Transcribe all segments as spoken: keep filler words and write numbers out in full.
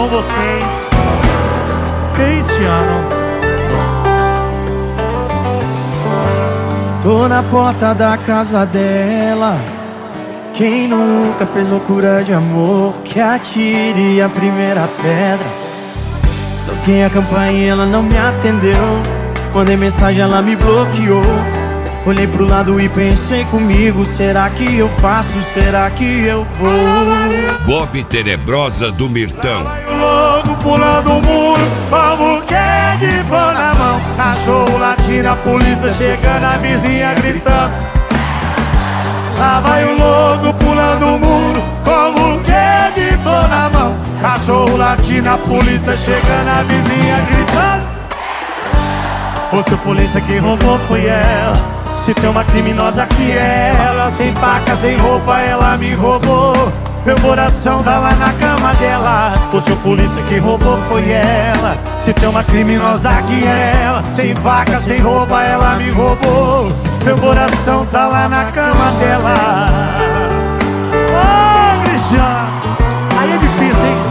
com vocês, Cristiano. Tô na porta da casa dela. Quem nunca fez loucura de amor, que atire a primeira pedra. Toquei a campainha, ela não me atendeu. Mandei mensagem, ela me bloqueou. Olhei pro lado e pensei comigo, será que eu faço, será que eu vou? Bob Tenebrosa do Mirtão. Lá vai o louco pulando o muro, como que é de pôr na mão. Cachorro latindo, a polícia chegando, a vizinha gritando. Lá vai o louco pulando o muro, como que é de pôr na mão. Cachorro latindo, a polícia chegando, a vizinha gritando. Ou se a polícia que roubou foi ela, se tem uma criminosa que é ela. Sem faca, sem roupa, ela me roubou. Meu coração tá lá na cama dela. Ou se a polícia que roubou foi ela, se tem uma criminosa que é ela. Sem faca, sem roupa, ela me roubou. Meu coração tá lá na cama dela. Ô, Cristiano, aí é difícil, hein?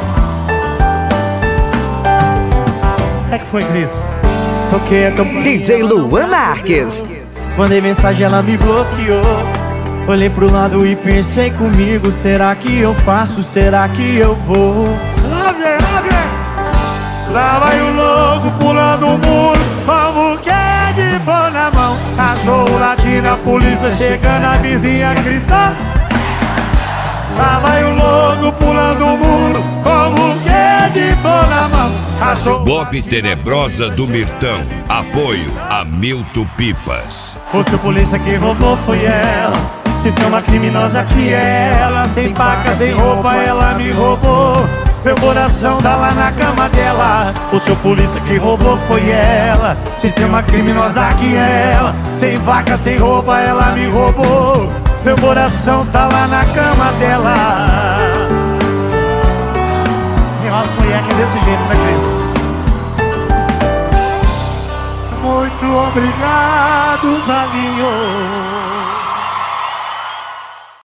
É que foi, Cris? Toquei a campainha, D J Luan Marques. mandei mensagem, ela me bloqueou. Olhei pro lado e pensei comigo, será que eu faço, será que eu vou? Lá vem, lá vem. Lá vai o louco pulando o muro, como que é de pôr na mão. Cachorro latindo, a polícia chegando, a vizinha gritando. Lá vai o louco pulando o muro, como que é de pôr na mão. Cachorro Bob Tenebrosa do Mirtão. Apoio a Milton Pipas. Ou se a polícia que roubou foi ela, se tem uma criminosa que é ela. Sem faca, sem roupa, ela me roubou. Meu coração tá lá na cama dela. Ou se a polícia que roubou foi ela, se tem uma criminosa que é ela. Sem faca, sem roupa, ela me roubou. Meu coração tá lá na cama dela. E as mulheres que é desse jeito, né, Cris? Muito obrigado, Valinho.